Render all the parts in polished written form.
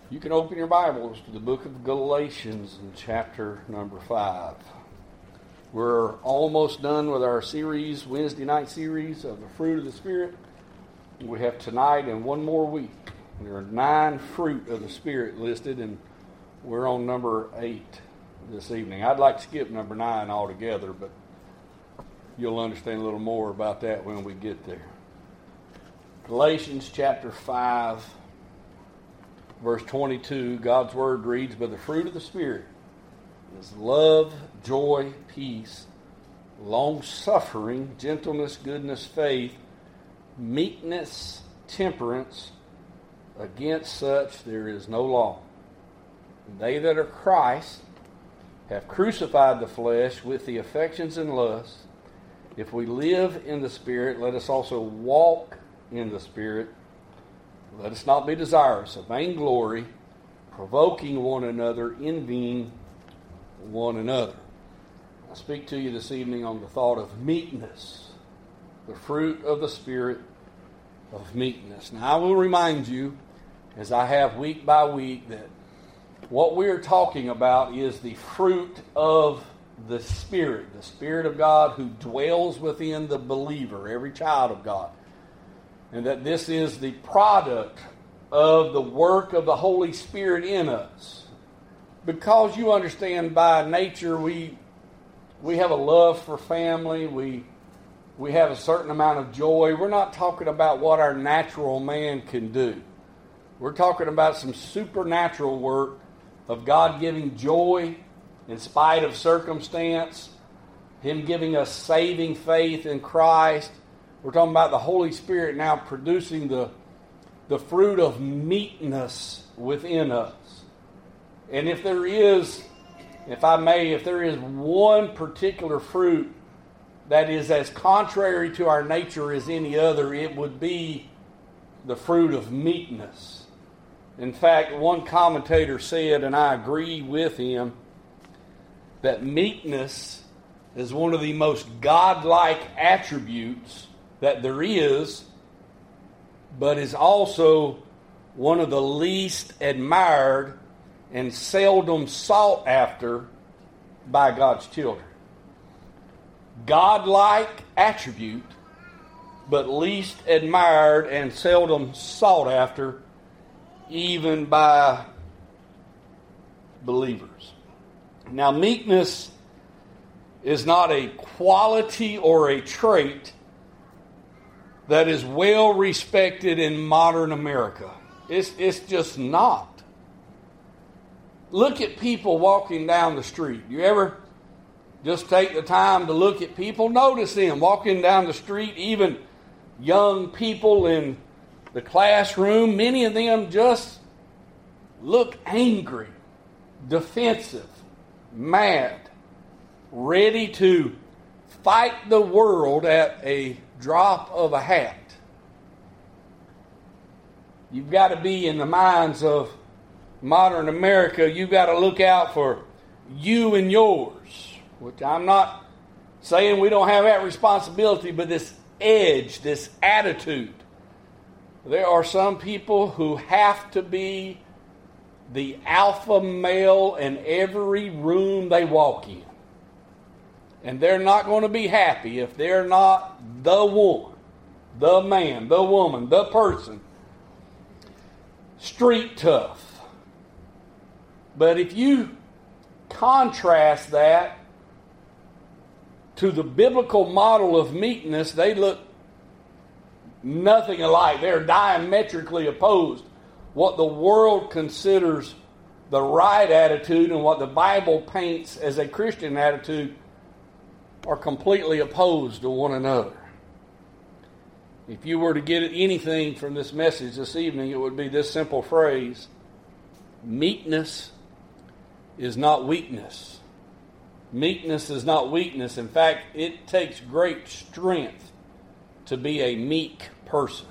You can open your Bibles to the book of Galatians in chapter number 5. We're almost done with our series, Wednesday night series of the fruit of the Spirit. We have tonight and one more week. There are 9 fruit of the Spirit listed, and we're on number 8 this evening. I'd like to skip number 9 altogether, but you'll understand a little more about that when we get there. Galatians chapter 5. Verse 22, God's Word reads, "But the fruit of the Spirit is love, joy, peace, long-suffering, gentleness, goodness, faith, meekness, temperance. Against such there is no law. And they that are Christ have crucified the flesh with the affections and lusts. If we live in the Spirit, let us also walk in the Spirit. Let us not be desirous of vainglory, provoking one another, envying one another." I speak to you this evening on the thought of meekness, the fruit of the Spirit of meekness. Now, I will remind you, as I have week by week, that what we are talking about is the fruit of the Spirit of God who dwells within the believer, every child of God. And that this is the product of the work of the Holy Spirit in us. Because you understand, by nature, we have a love for family. We have a certain amount of joy. We're not talking about what our natural man can do. We're talking about some supernatural work of God giving joy in spite of circumstance, Him giving us saving faith in Christ. We're talking about the Holy Spirit now producing the fruit of meekness within us. And if there is one particular fruit that is as contrary to our nature as any other, it would be the fruit of meekness. In fact, one commentator said, and I agree with him, that meekness is one of the most godlike attributes that there is, but is also one of the least admired and seldom sought after by God's children. Godlike attribute, but least admired and seldom sought after even by believers. Now, meekness is not a quality or a trait that is well respected in modern America. It's just not. Look at people walking down the street. You ever just take the time to look at people? Notice them walking down the street, even young people in the classroom. Many of them just look angry, defensive, mad, ready to fight the world at a drop of a hat. You've got to be in the minds of modern America. You've got to look out for you and yours, which I'm not saying we don't have that responsibility, but this edge, this attitude. There are some people who have to be the alpha male in every room they walk in. And they're not going to be happy if they're not the one, the man, the woman, the person. Street tough. But if you contrast that to the biblical model of meekness, they look nothing alike. They're diametrically opposed. What the world considers the right attitude and what the Bible paints as a Christian attitude are completely opposed to one another. If you were to get anything from this message this evening, it would be this simple phrase: meekness is not weakness. Meekness is not weakness. In fact, it takes great strength to be a meek person.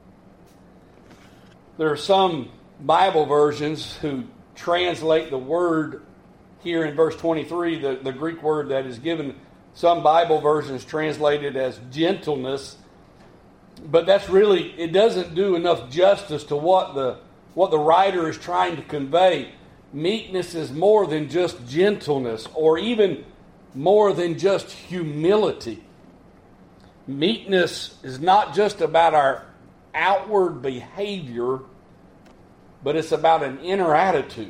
There are some Bible versions who translate the word here in verse 23, the Greek word that is given. Some Bible versions translate it as gentleness, but that's really, it doesn't do enough justice to what the what the writer is trying to convey. Meekness is more than just gentleness or even more than just humility. Meekness is not just about our outward behavior, but it's about an inner attitude.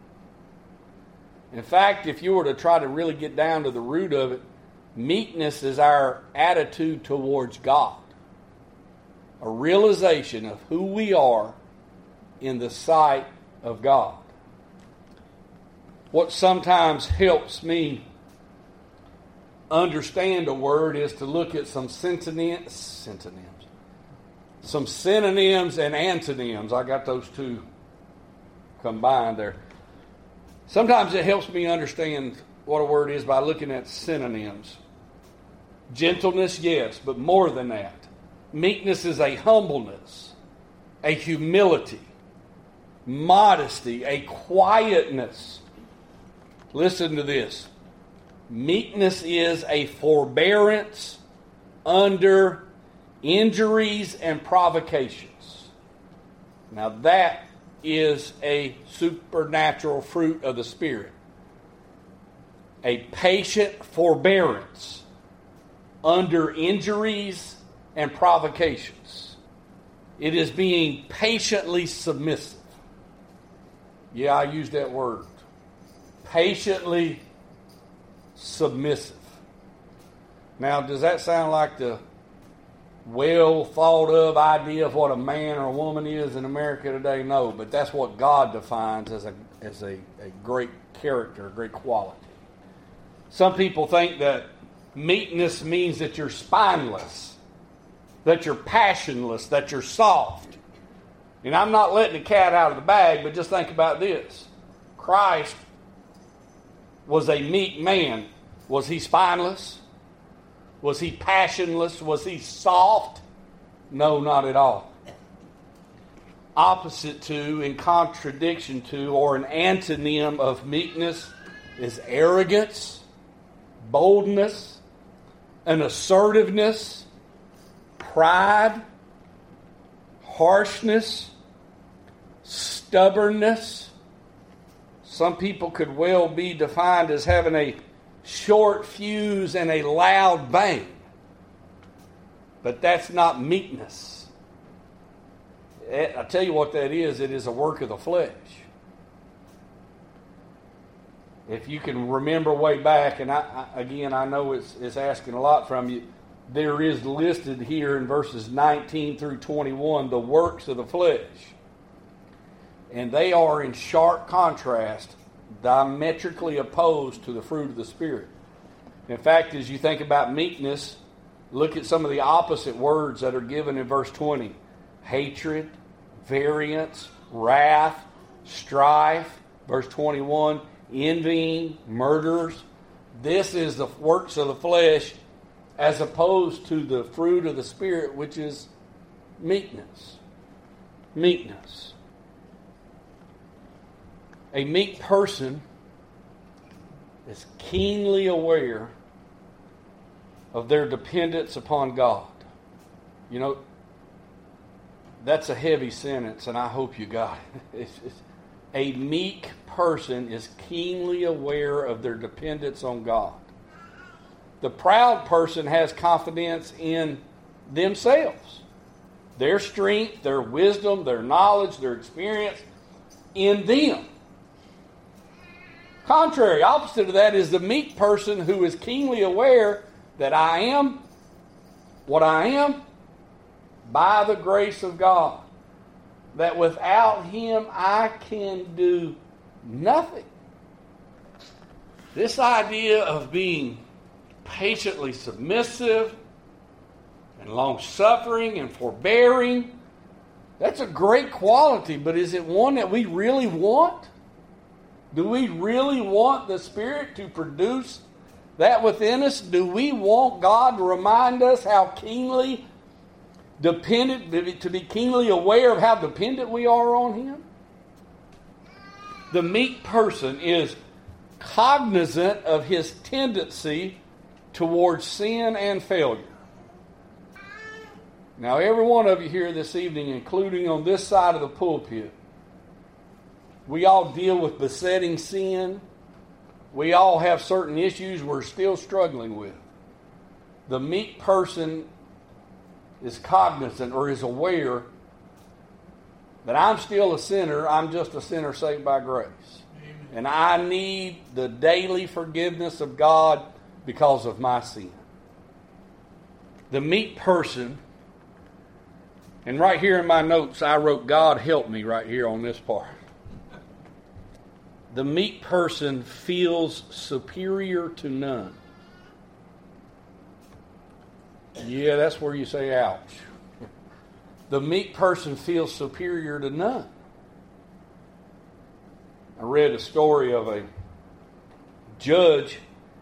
In fact, if you were to try to really get down to the root of it, meekness is our attitude towards God. A realization of who we are in the sight of God. What sometimes helps me understand a word is to look at some synonyms and antonyms. I got those two combined there. Sometimes it helps me understand what a word is by looking at synonyms. Gentleness, yes, but more than that. Meekness is a humbleness, a humility, modesty, a quietness. Listen to this. Meekness is a forbearance under injuries and provocations. Now that is a supernatural fruit of the Spirit. A patient forbearance under injuries and provocations. It is being patiently submissive. Yeah, I use that word. Patiently submissive. Now, does that sound like the well thought of idea of what a man or a woman is in America today? No, but that's what God defines as a great character, a great quality. Some people think that meekness means that you're spineless, that you're passionless, that you're soft. And I'm not letting the cat out of the bag, but just think about this. Christ was a meek man. Was he spineless? Was he passionless? Was he soft? No, not at all. Opposite to, in contradiction to, or an antonym of meekness is arrogance, boldness, an assertiveness, pride, harshness, stubbornness. Some people could well be defined as having a short fuse and a loud bang. But that's not meekness. I tell you what that is. It is a work of the flesh. If you can remember way back, and I know it's asking a lot from you, there is listed here in verses 19 through 21 the works of the flesh. And they are in sharp contrast, diametrically opposed to the fruit of the Spirit. In fact, as you think about meekness, look at some of the opposite words that are given in verse 20. Hatred, variance, wrath, strife. Verse 21, envying, murders. This is the works of the flesh as opposed to the fruit of the Spirit, which is meekness. Meekness. A meek person is keenly aware of their dependence upon God. You know, that's a heavy sentence, and I hope you got it. A meek person is keenly aware of their dependence on God. The proud person has confidence in themselves, their strength, their wisdom, their knowledge, their experience in them. Contrary, opposite of that is the meek person who is keenly aware that I am what I am by the grace of God. That without Him I can do nothing. This idea of being patiently submissive and long-suffering and forbearing, that's a great quality, but is it one that we really want? Do we really want the Spirit to produce that within us? Do we want God to remind us how keenly dependent, to be keenly aware of how dependent we are on Him? The meek person is cognizant of his tendency towards sin and failure. Now, every one of you here this evening, including on this side of the pulpit, We all deal with besetting sin. We all have certain issues we're still struggling with. The meek person is cognizant or is aware that I'm still a sinner. I'm just a sinner saved by grace. Amen. And I need the daily forgiveness of God because of my sin. The meek person, and right here in my notes I wrote, God help me right here on this part. The meek person feels superior to none. Yeah, that's where you say ouch. The meek person feels superior to none. I read a story of a judge,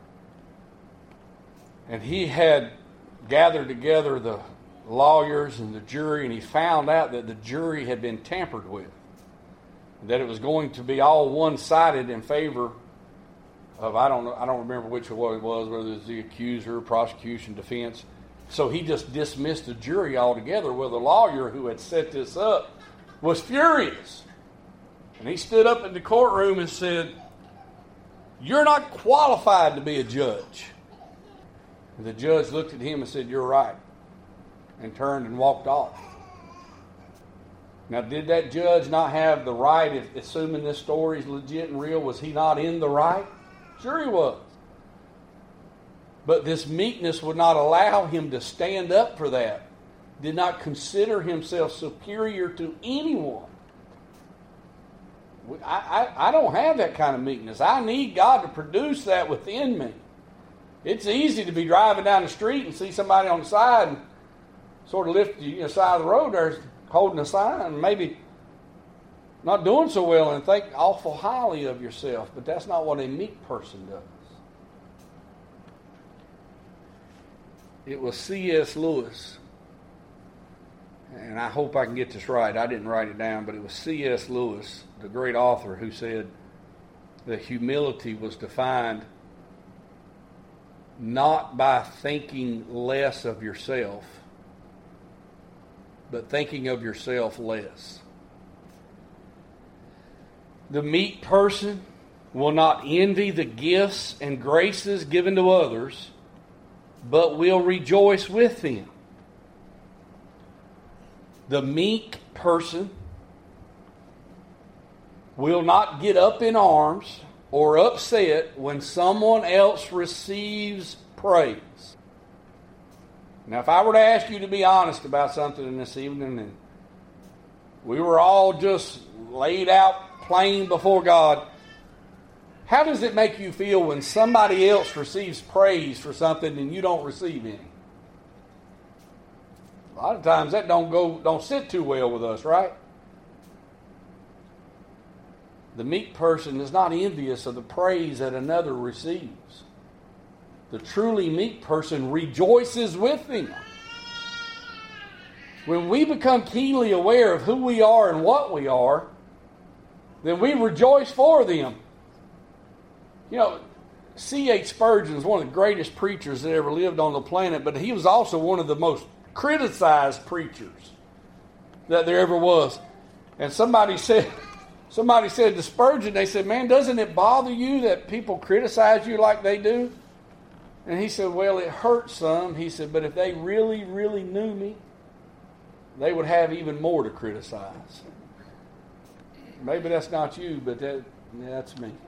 and he had gathered together the lawyers and the jury, and he found out that the jury had been tampered with. That it was going to be all one-sided in favor of, I don't remember which one it was, whether it was the accuser, prosecution, defense. So he just dismissed the jury altogether. Well, the lawyer who had set this up was furious. And he stood up in the courtroom and said, "You're not qualified to be a judge." And the judge looked at him and said, "You're right," and turned and walked off. Now, did that judge not have the right, assuming this story is legit and real, was he not in the right? Sure he was. But this meekness would not allow him to stand up for that. Did not consider himself superior to anyone. I don't have that kind of meekness. I need God to produce that within me. It's easy to be driving down the street and see somebody on the side and sort of lift the side of the road there holding a sign and maybe not doing so well and think awful highly of yourself. But that's not what a meek person does. It was C.S. Lewis, and I hope I can get this right. I didn't write it down, but it was C.S. Lewis, the great author, who said that humility was defined not by thinking less of yourself, but thinking of yourself less. The meek person will not envy the gifts and graces given to others, but will rejoice with them. The meek person will not get up in arms or upset when someone else receives praise. Now, if I were to ask you to be honest about something this evening, and we were all just laid out plain before God, how does it make you feel when somebody else receives praise for something and you don't receive any? A lot of times that don't sit too well with us, right? The meek person is not envious of the praise that another receives. The truly meek person rejoices with them. When we become keenly aware of who we are and what we are, then we rejoice for them. C.H. Spurgeon is one of the greatest preachers that ever lived on the planet, but he was also one of the most criticized preachers that there ever was. And somebody said to Spurgeon, they said, "Man, doesn't it bother you that people criticize you like they do?" And he said, "Well, it hurts some." He said, "But if they really, really knew me, they would have even more to criticize." Maybe that's not you, but that's me.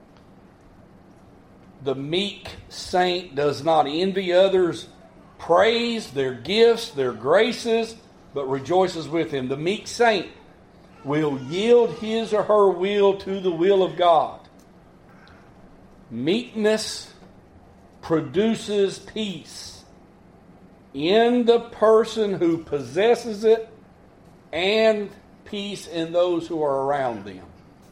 The meek saint does not envy others' praise, their gifts, their graces, but rejoices with him. The meek saint will yield his or her will to the will of God. Meekness produces peace in the person who possesses it and peace in those who are around them.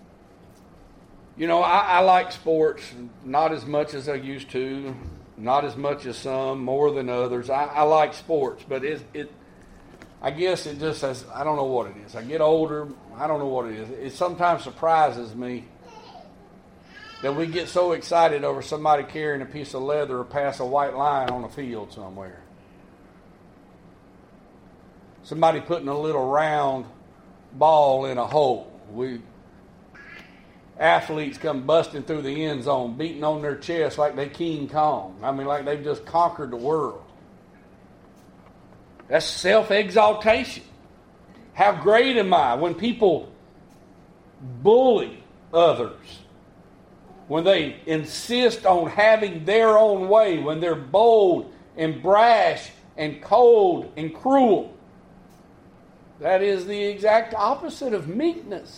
I like sports, not as much as I used to, not as much as some, more than others. I like sports, but I guess it just has, I don't know what it is. I get older, I don't know what it is. It sometimes surprises me that we get so excited over somebody carrying a piece of leather or pass a white line on a field somewhere. Somebody putting a little round ball in a hole. athletes come busting through the end zone, beating on their chest like they King Kong. I mean, like they've just conquered the world. That's self-exaltation. How great am I? When people bully others, when they insist on having their own way, when they're bold and brash and cold and cruel. That is the exact opposite of meekness.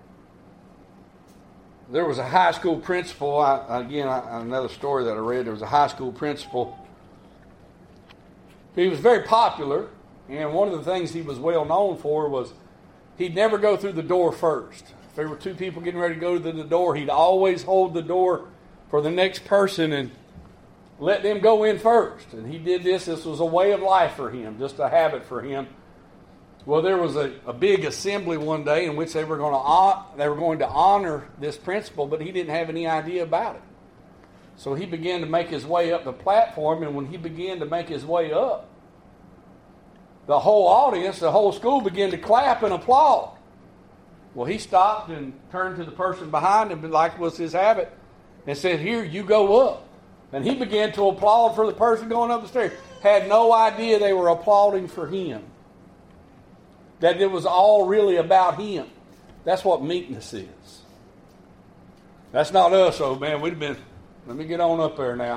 There was a high school principal, another story that I read, there was a high school principal. He was very popular, and one of the things he was well known for was he'd never go through the door first. If there were two people getting ready to go to the door, he'd always hold the door for the next person and let them go in first. And he did this. This was a way of life for him, just a habit for him. Well, there was a big assembly one day in which they were going to honor this principal, but he didn't have any idea about it. So he began to make his way up the platform, and when he began to make his way up, the whole audience, the whole school began to clap and applaud. Well, he stopped and turned to the person behind him, like was his habit, and said, "Here, you go up." And he began to applaud for the person going up the stairs. Had no idea they were applauding for him. That it was all really about him. That's what meekness is. That's not us, oh man. We'd have been, let me get on up there now.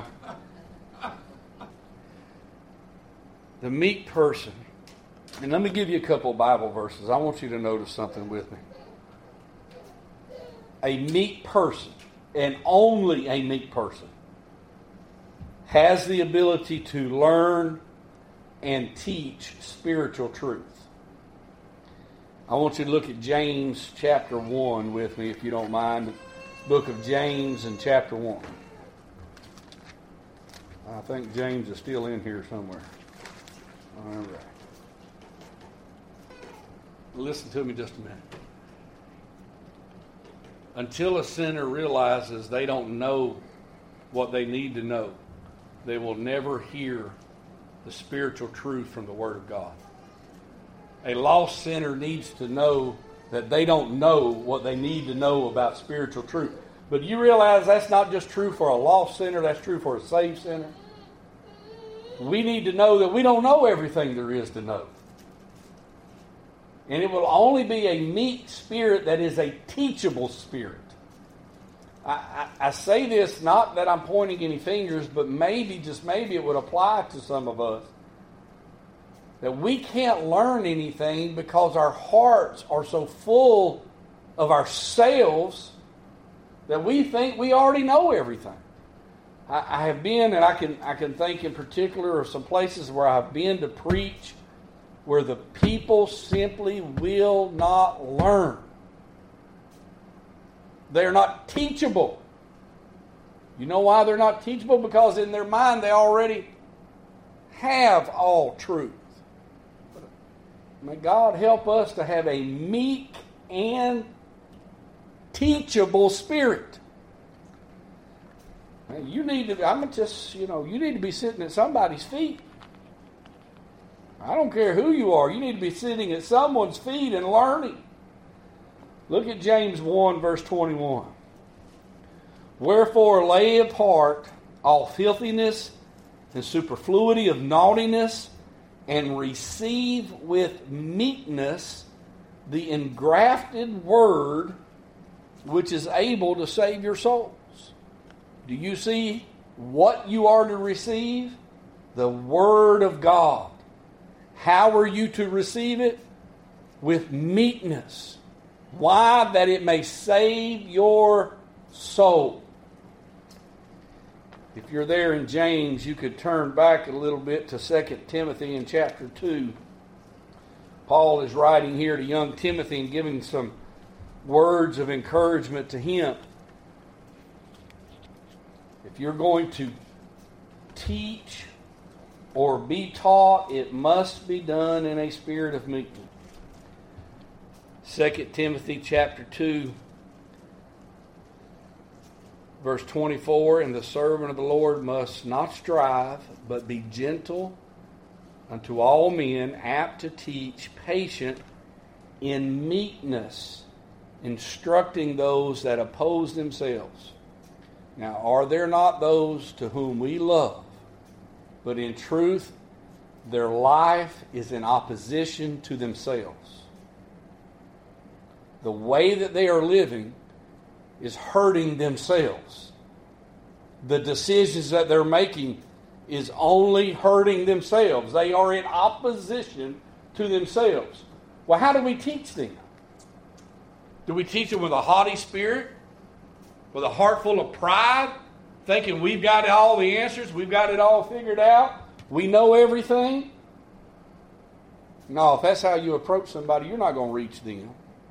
The meek person. And let me give you a couple of Bible verses. I want you to notice something with me. A meek person, and only a meek person, has the ability to learn and teach spiritual truth. I want you to look at James chapter 1 with me, if you don't mind. The book of James and chapter 1. I think James is still in here somewhere. All right. Listen to me just a minute. Until a sinner realizes they don't know what they need to know, they will never hear the spiritual truth from the Word of God. A lost sinner needs to know that they don't know what they need to know about spiritual truth. But you realize that's not just true for a lost sinner, that's true for a saved sinner. We need to know that we don't know everything there is to know. And it will only be a meek spirit that is a teachable spirit. I say this not that I'm pointing any fingers, but maybe, just maybe, it would apply to some of us. That we can't learn anything because our hearts are so full of ourselves that we think we already know everything. I have been, and I can think in particular of some places where I've been to preach where the people simply will not learn. They're not teachable. You know why they're not teachable? Because in their mind they already have all truth. May God help us to have a meek and teachable spirit. You need to be sitting at somebody's feet. I don't care who you are. You need to be sitting at someone's feet and learning. Look at James 1, verse 21. Wherefore lay apart all filthiness and superfluity of naughtiness, and receive with meekness the engrafted word which is able to save your souls. Do you see what you are to receive? The Word of God. How are you to receive it? With meekness. Why? That it may save your soul. If you're there in James, you could turn back a little bit to 2 Timothy in chapter 2. Paul is writing here to young Timothy and giving some words of encouragement to him. If you're going to teach or be taught, it must be done in a spirit of meekness. 2 Timothy chapter 2, verse 24, and the servant of the Lord must not strive, but be gentle unto all men, apt to teach, patient in meekness instructing those that oppose themselves. Now, are there not those to whom we love, but in truth, their life is in opposition to themselves? The way that they are living is hurting themselves. The decisions that they're making is only hurting themselves. They are in opposition to themselves. Well, how do we teach them? Do we teach them with a haughty spirit? With a heart full of pride? Thinking we've got all the answers? We've got it all figured out? We know everything? No, if that's how you approach somebody, you're not going to reach them.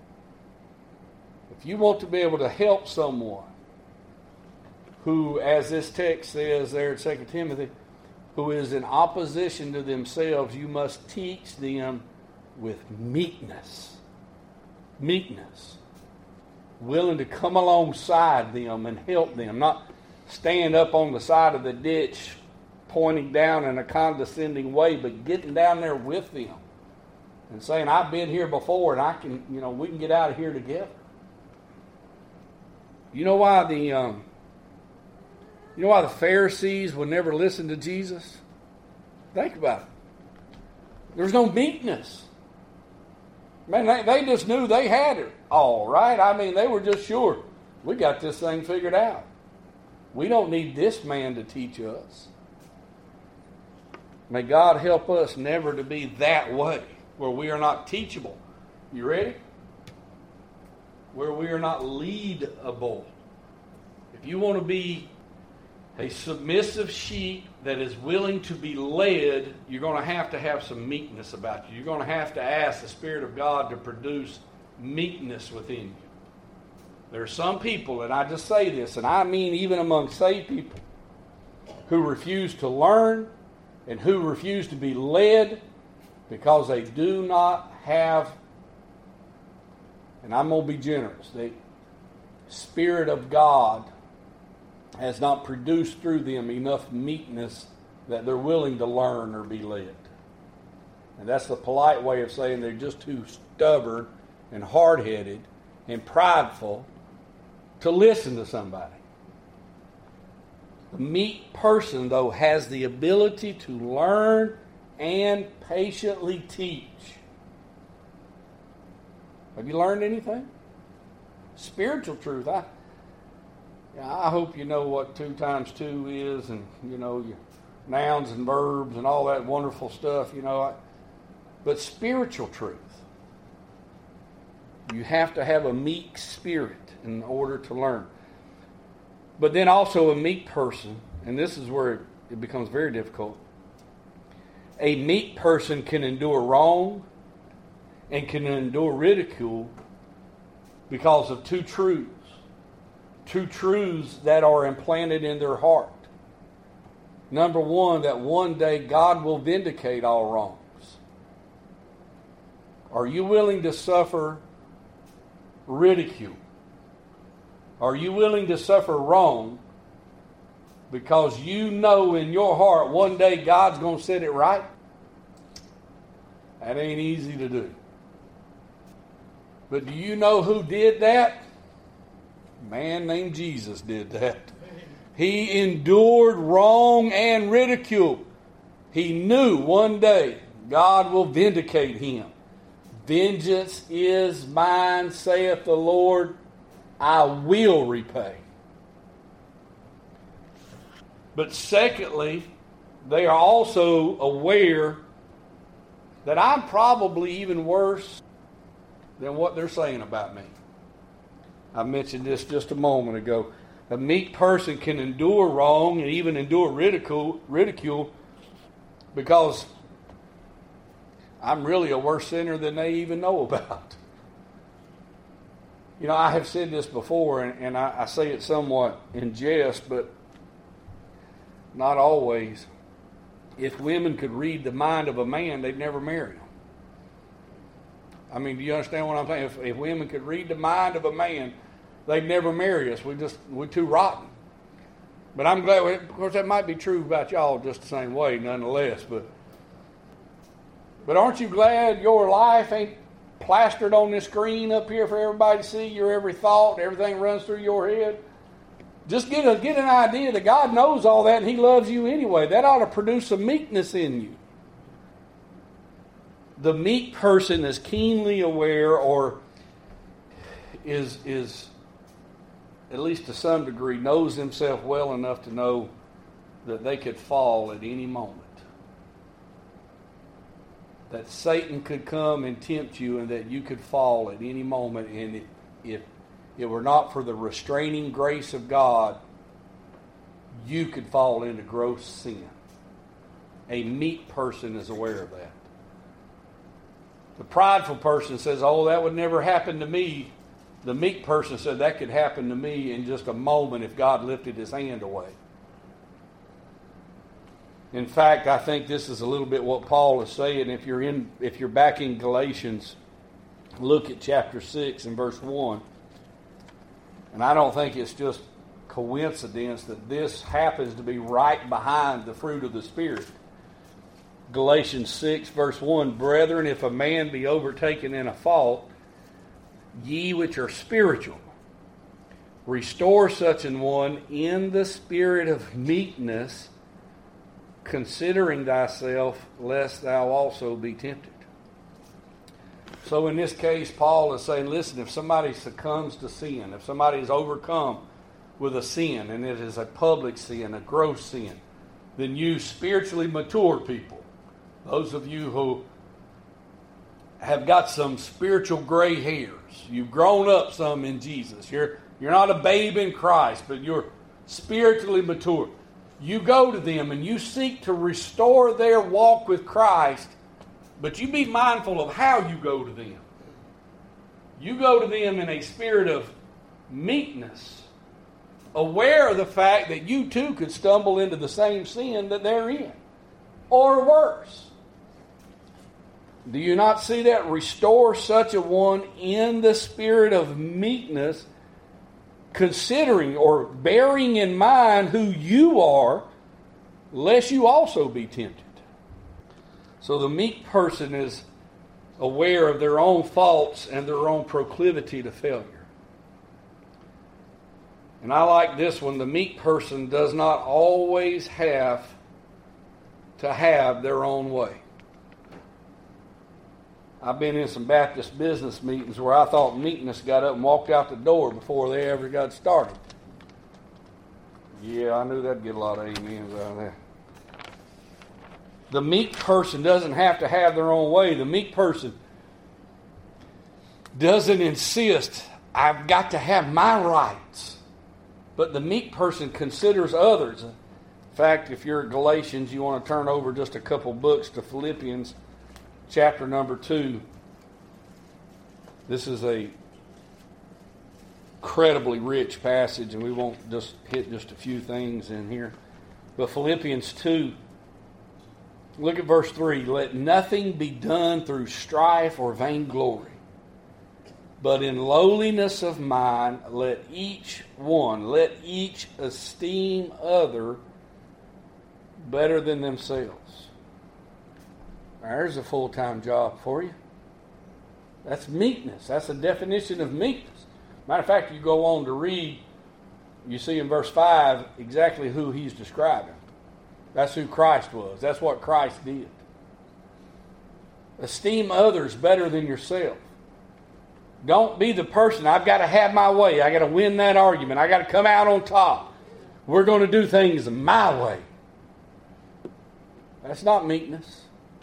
If you want to be able to help someone who, as this text says there in 2 Timothy, who is in opposition to themselves, you must teach them with meekness. Meekness. Willing to come alongside them and help them, not stand up on the side of the ditch pointing down in a condescending way, but getting down there with them and saying, I've been here before and I can, we can get out of here together. You know why the Pharisees would never listen to Jesus? Think about it. There's no meekness. Man, they just knew they had it all, right? I mean, they were just sure. We got this thing figured out. We don't need this man to teach us. May God help us never to be that way, where we are not teachable. You ready? Where we are not leadable. If you want to be a submissive sheep that is willing to be led, you're going to have some meekness about you. You're going to have to ask the Spirit of God to produce meekness within you. There are some people, and I just say this, and I mean even among saved people, who refuse to learn and who refuse to be led because they do not have, and I'm going to be generous, the Spirit of God has not produced through them enough meekness that they're willing to learn or be led. And that's the polite way of saying they're just too stubborn and hard-headed and prideful to listen to somebody. The meek person, though, has the ability to learn and patiently teach. Have you learned anything? Spiritual truth. I hope you know what 2 times 2 is, and your nouns and verbs and all that wonderful stuff, But spiritual truth. You have to have a meek spirit in order to learn. But then also a meek person, and this is where it becomes very difficult. A meek person can endure wrong and can endure ridicule because of 2 truths. 2 truths that are implanted in their heart. Number 1, that one day God will vindicate all wrongs. Are you willing to suffer ridicule? Are you willing to suffer wrong because you know in your heart one day God's going to set it right? That ain't easy to do. But do you know who did that? A man named Jesus did that. He endured wrong and ridicule. He knew one day God will vindicate him. Vengeance is mine, saith the Lord, I will repay. But secondly, they are also aware that I'm probably even worse than what they're saying about me. I mentioned this just a moment ago. A meek person can endure wrong and even endure ridicule because I'm really a worse sinner than they even know about. I have said this before, and I say it somewhat in jest, but not always. If women could read the mind of a man, they'd never marry him. I mean, do you understand what I'm saying? If women could read the mind of a man, they'd never marry us. We're too rotten. But I'm glad, of course, that might be true about y'all just the same way, nonetheless. But aren't you glad your life ain't plastered on this screen up here for everybody to see, your every thought, everything runs through your head. Just get an idea that God knows all that and He loves you anyway. That ought to produce some meekness in you. The meek person is keenly aware, or is at least to some degree, knows himself well enough to know that they could fall at any moment. That Satan could come and tempt you, and that you could fall at any moment. And if it were not for the restraining grace of God, you could fall into gross sin. A meek person is aware of that. The prideful person says, oh, that would never happen to me. The meek person said, that could happen to me in just a moment if God lifted His hand away. In fact, I think this is a little bit what Paul is saying. If you're back in Galatians, look at chapter 6 and verse 1. And I don't think it's just coincidence that this happens to be right behind the fruit of the Spirit. Galatians 6 verse 1, Brethren, if a man be overtaken in a fault, ye which are spiritual, restore such an one in the spirit of meekness, considering thyself, lest thou also be tempted. So in this case, Paul is saying, listen, if somebody succumbs to sin, if somebody is overcome with a sin, and it is a public sin, a gross sin, then you spiritually mature people, those of you who have got some spiritual gray hairs, you've grown up some in Jesus, you're not a babe in Christ, but you're spiritually mature. You go to them and you seek to restore their walk with Christ, but you be mindful of how you go to them. You go to them in a spirit of meekness, aware of the fact that you too could stumble into the same sin that they're in, or worse. Do you not see that? Restore such a one in the spirit of meekness, considering or bearing in mind who you are, lest you also be tempted. So the meek person is aware of their own faults and their own proclivity to failure. And I like this one. The meek person does not always have to have their own way. I've been in some Baptist business meetings where I thought meekness got up and walked out the door before they ever got started. Yeah, I knew that'd get a lot of amens out of that. The meek person doesn't have to have their own way. The meek person doesn't insist, I've got to have my rights. But the meek person considers others. In fact, if you're at Galatians, you want to turn over just a couple books to Philippians chapter number 2. This is a incredibly rich passage, and we won't just hit just a few things in here. But Philippians 2, look at verse 3. Let nothing be done through strife or vainglory, but in lowliness of mind let each esteem other better than themselves. There's a full-time job for you. That's meekness. That's a definition of meekness. Matter of fact, you go on to read, you see in verse 5 exactly who he's describing. That's who Christ was. That's what Christ did. Esteem others better than yourself. Don't be the person, I've got to have my way. I've got to win that argument. I've got to come out on top. We're going to do things my way. That's not meekness.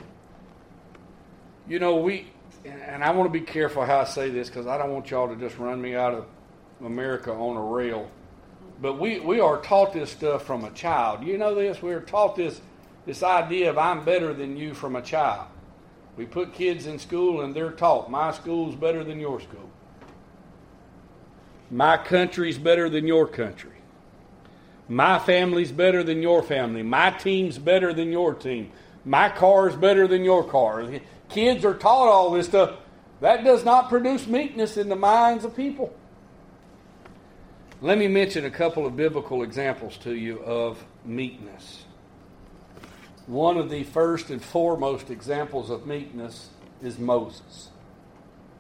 You know, and I want to be careful how I say this because I don't want y'all to just run me out of America on a rail. But we are taught this stuff from a child. You know this? We are taught this idea of I'm better than you from a child. We put kids in school and they're taught, my school's better than your school. My country's better than your country. My family's better than your family. My team's better than your team. My car's better than your car. Kids are taught all this stuff. That does not produce meekness in the minds of people. Let me mention a couple of biblical examples to you of meekness. One of the first and foremost examples of meekness is Moses.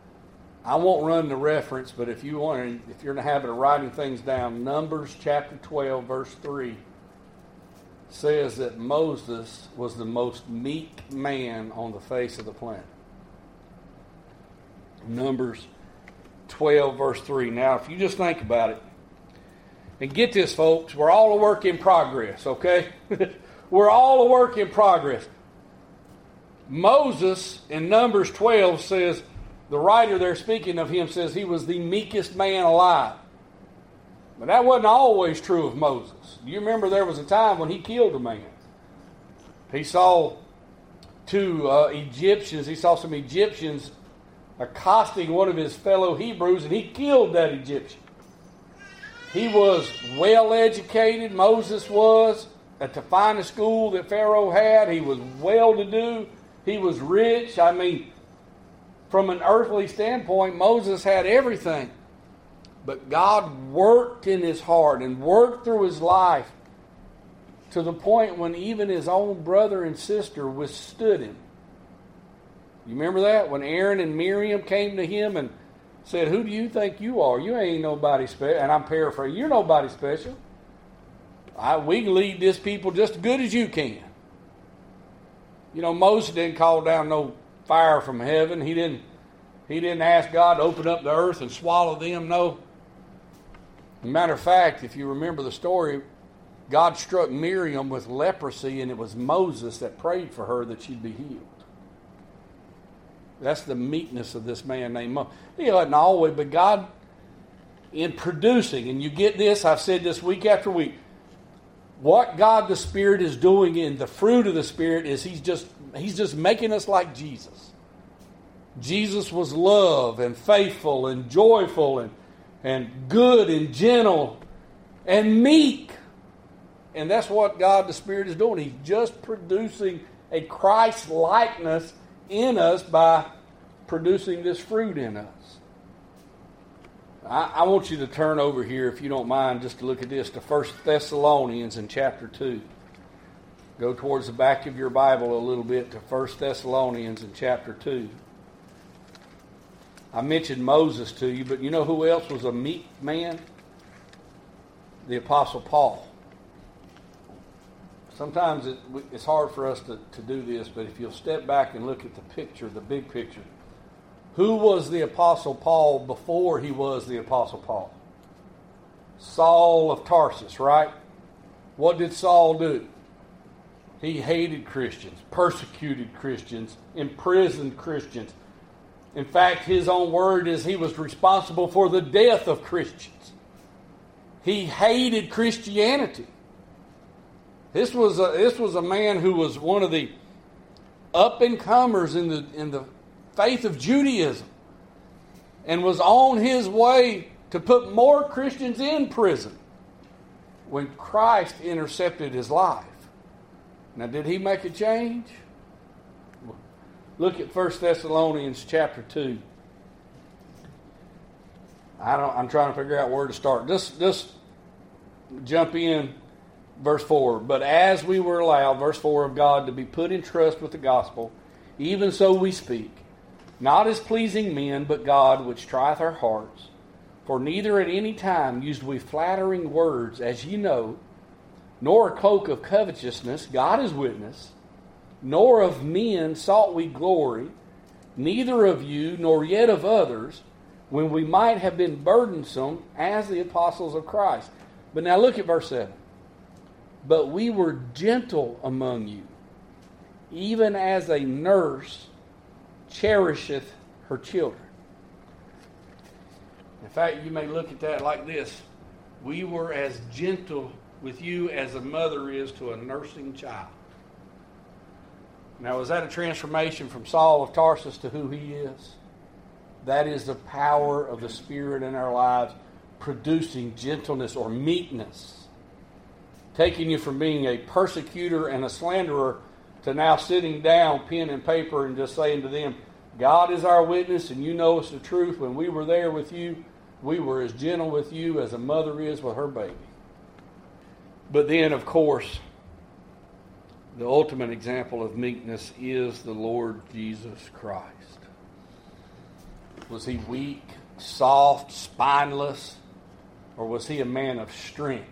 I won't run the reference, but if you're in the habit of writing things down, Numbers chapter 12, verse 3 says that Moses was the most meek man on the face of the planet. Numbers 12, verse 3. Now, if you just think about it, and get this, folks, we're all a work in progress, okay? We're all a work in progress. Moses in Numbers 12 says, the writer there speaking of him says he was the meekest man alive. But that wasn't always true of Moses. You remember there was a time when he killed a man. He saw he saw some Egyptians accosting one of his fellow Hebrews, and he killed that Egyptian. He was well educated, Moses was, at the finest school that Pharaoh had. He was well to do. He was rich. I mean, from an earthly standpoint, Moses had everything. But God worked in his heart and worked through his life to the point when even his own brother and sister withstood him. You remember that? When Aaron and Miriam came to him and said, "Who do you think you are? You ain't nobody special." And I'm paraphrasing, "You're nobody special. We can lead this people just as good as you can." You know, Moses didn't call down no fire from heaven. He didn't ask God to open up the earth and swallow them. No. Matter of fact, if you remember the story, God struck Miriam with leprosy, and it was Moses that prayed for her that she'd be healed. That's the meekness of this man named Moses. He wasn't always, but God, in producing, and you get this, I've said this week after week, what God the Spirit is doing in the fruit of the Spirit is He's just making us like Jesus. Jesus was love and faithful and joyful and good and gentle and meek. And that's what God the Spirit is doing. He's just producing a Christ-likeness in us by producing this fruit in us. I want you to turn over here, if you don't mind, just to look at this, to 1 Thessalonians in chapter 2. Go towards the back of your Bible a little bit to 1 Thessalonians in chapter 2. I mentioned Moses to you, but you know who else was a meek man? The Apostle Paul. Sometimes it's hard for us to do this, but if you'll step back and look at the picture, the big picture. Who was the Apostle Paul before he was the Apostle Paul? Saul of Tarsus, right? What did Saul do? He hated Christians, persecuted Christians, imprisoned Christians. In fact, his own word is he was responsible for the death of Christians. He hated Christianity. This was a man who was one of the up-and-comers in the faith of Judaism and was on his way to put more Christians in prison when Christ intercepted his life. Now, did he make a change? Look at 1 Thessalonians chapter 2. I'm trying to figure out where to start. Just jump in. Verse 4, but as we were allowed, verse 4, of God to be put in trust with the gospel, even so we speak, not as pleasing men, but God which trieth our hearts. For neither at any time used we flattering words, as ye know, nor a cloak of covetousness, God is witness, nor of men sought we glory, neither of you, nor yet of others, when we might have been burdensome as the apostles of Christ. But now look at verse 7. But we were gentle among you, even as a nurse cherisheth her children. In fact, you may look at that like this. We were as gentle with you as a mother is to a nursing child. Now, is that a transformation from Saul of Tarsus to who he is? That is the power of the Spirit in our lives, producing gentleness or meekness. Taking you from being a persecutor and a slanderer to now sitting down, pen and paper, and just saying to them, God is our witness, and you know it's the truth. When we were there with you, we were as gentle with you as a mother is with her baby. But then, of course, the ultimate example of meekness is the Lord Jesus Christ. Was he weak, soft, spineless, or was he a man of strength?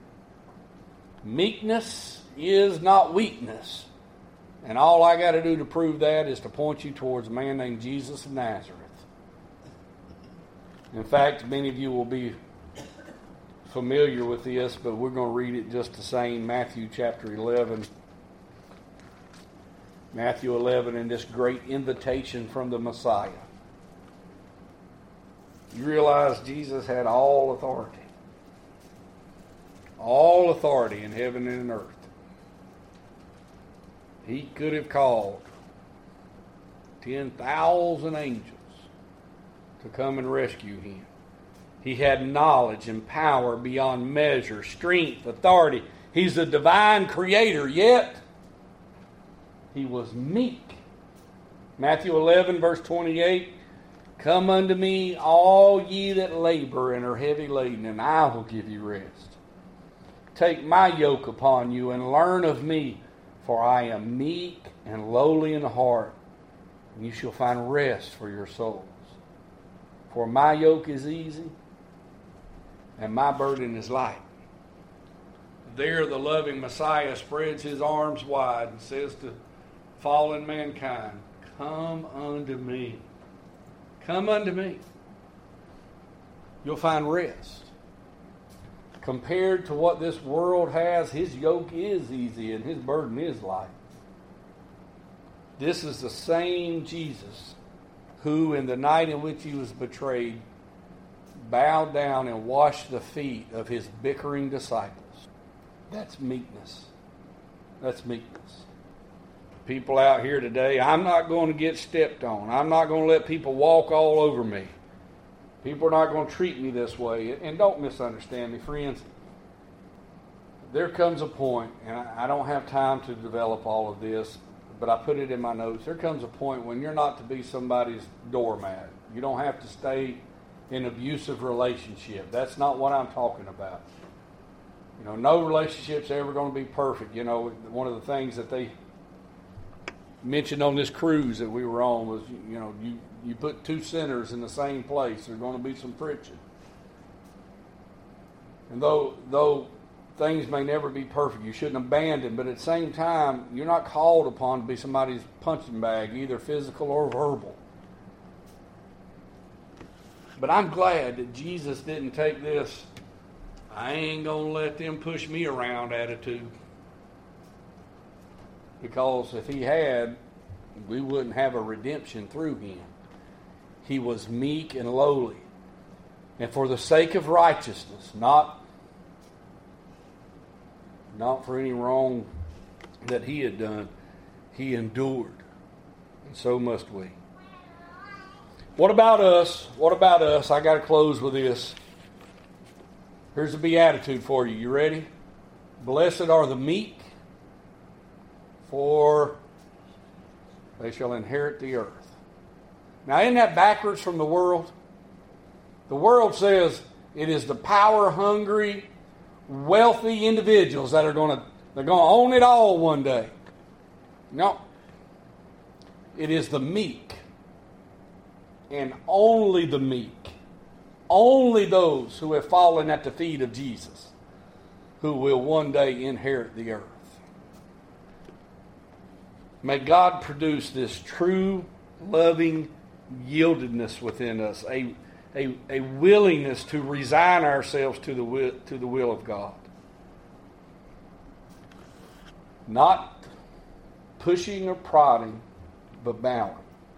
Meekness is not weakness. And all I got to do to prove that is to point you towards a man named Jesus of Nazareth. In fact, many of you will be familiar with this, but we're going to read it just the same. Matthew chapter 11. Matthew 11 and this great invitation from the Messiah. You realize Jesus had all authority. All authority in heaven and in earth. He could have called 10,000 angels to come and rescue him. He had knowledge and power beyond measure, strength, authority. He's the divine creator, yet he was meek. Matthew 11, verse 28, "Come unto me, all ye that labor and are heavy laden, and I will give you rest. Take my yoke upon you and learn of me, for I am meek and lowly in heart, and you shall find rest for your souls. For my yoke is easy, and my burden is light." There the loving Messiah spreads his arms wide and says to fallen mankind, "Come unto me. Come unto me. You'll find rest." Compared to what this world has, his yoke is easy and his burden is light. This is the same Jesus who, in the night in which he was betrayed, bowed down and washed the feet of his bickering disciples. That's meekness. That's meekness. People out here today, I'm not going to get stepped on. I'm not going to let people walk all over me. People are not going to treat me this way. And don't misunderstand me, friends. There comes a point, and I don't have time to develop all of this, but I put it in my notes. There comes a point when you're not to be somebody's doormat. You don't have to stay in an abusive relationship. That's not what I'm talking about. You know, no relationship's ever going to be perfect. You know, one of the things that they mentioned on this cruise that we were on was, you know, you put two sinners in the same place, there's going to be some friction. And though things may never be perfect, you shouldn't abandon, but at the same time, you're not called upon to be somebody's punching bag, either physical or verbal. But I'm glad that Jesus didn't take this, "I ain't going to let them push me around" attitude. Because if he had, we wouldn't have a redemption through him. He was meek and lowly. And for the sake of righteousness, not for any wrong that he had done, he endured. And so must we. What about us? What about us? I got to close with this. Here's a beatitude for you. You ready? "Blessed are the meek, for they shall inherit the earth." Now, isn't that backwards from the world? The world says it is the power-hungry, wealthy individuals that they're going to own it all one day. No. It is the meek, and only the meek, only those who have fallen at the feet of Jesus, who will one day inherit the earth. May God produce this true, loving yieldedness within us, a willingness to resign ourselves to the will of God. Not pushing or prodding, but bowing.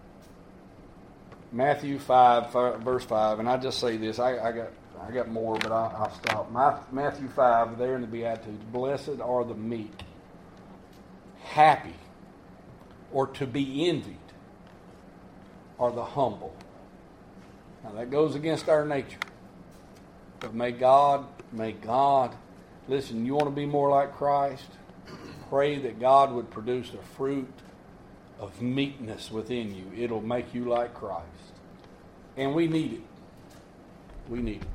Matthew 5, verse 5, and I just say this, I got more, but I'll stop. Matthew 5, there in the Beatitudes, "Blessed are the meek, happy, or to be envied, are the humble." Now that goes against our nature. But may God, listen, you want to be more like Christ? Pray that God would produce a fruit of meekness within you. It'll make you like Christ. And we need it. We need it.